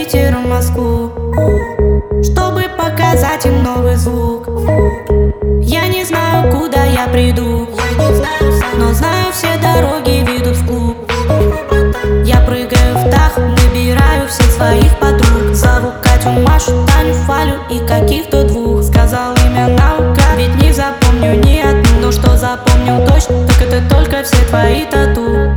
Питер в Москву, чтобы показать им новый звук. Я не знаю, куда я приду, но знаю, все дороги ведут в клуб. Я прыгаю в такт, набираю всех своих подруг. Зову Катю, Машу, Таню, Фалю и каких-то двух. Сказал имя наука, ведь не запомню ни одну. Но что запомнил точно, так это только все твои тату.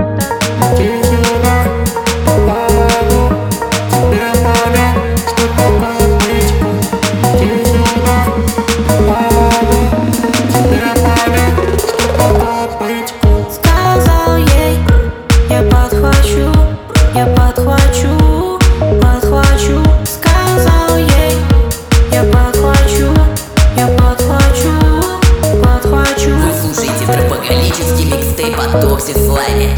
Сказал ей, я подхвачу, я подхвачу, подхвачу. Сказал ей, я подхвачу, я подхвачу, подхвачу. Вы слушаете трапоголический микстейп от Toxic Slime.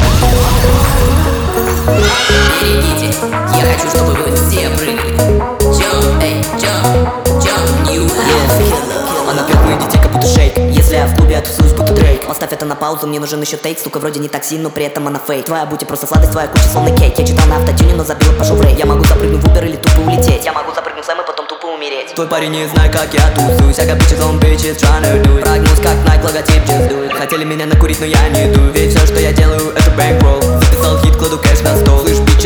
Берегите, я хочу, чтобы вы все прыгали. Jump, эй, jump, jump, new house. Она пьет мои детей, как будто шейк. Если я в клубе, я тусуюсь, будто Дрейк. Поставь это на паузу, мне нужен еще тейк. Сука, вроде не такси, но при этом она фейк. Твоя бути просто сладость, твоя куча словно кейк. Я читал на автотюне, но забила, пошел в рейд. Я могу запрыгнуть в Uber или тупо улететь. Я могу запрыгнуть в Сэм и потом тупо умереть. Твой парень не знает, как я тусуюсь. I got bitches on bitches tryna do it. Прогнусь, как Nike, логотип, just do it. Хотели меня накурить, но я не иду. Ведь все, что я делаю, это bankroll. Записал хит, кладу кэш на стол. Слышь, bitch,